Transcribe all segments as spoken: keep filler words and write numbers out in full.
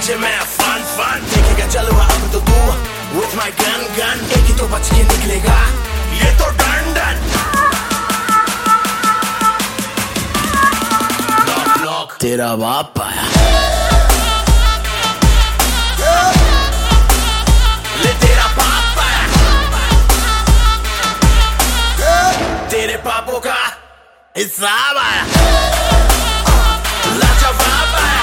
पीछे मैं fun fun देखेगा चलवा अब तो तू with my gun gun एक ही तो बच के निकलेगा ये तो डन डन नॉक नॉक तेरा बाप आया ले तेरा बाप आया तेरे पापों का हिसाब आया लाजवाब आया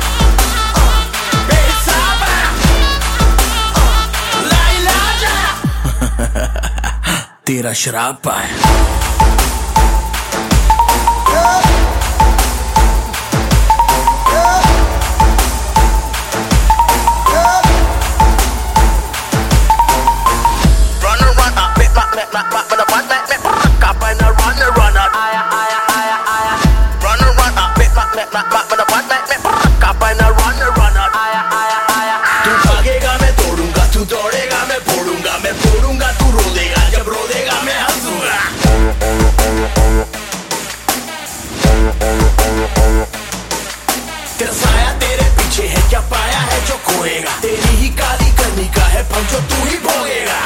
बेहिसाब आया लाइलाज आया तेरा शराब आया तू भागेगा मैं तोड़ूंगा तू दौड़ेगा मैं फोड़ूंगा मैं फोड़ूंगा तू रो देगा जब रो देगा मैं हंसूंगा तेरा साया तेरे पीछे है क्या पाया है जो खोएगा तेरी ही काली करनी का है फल जो तू ही भोगेगा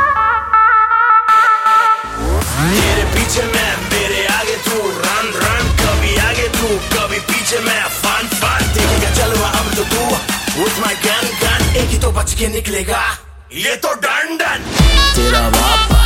तेरे पीछे मैं मेरे आगे तू रन रन कभी आगे तू कभी पीछे मैं फन फन देखेगा चलवा अब तो तू with my gun gun एक ही तो बच के निकलेगा ये तो डन डन तेरा बाप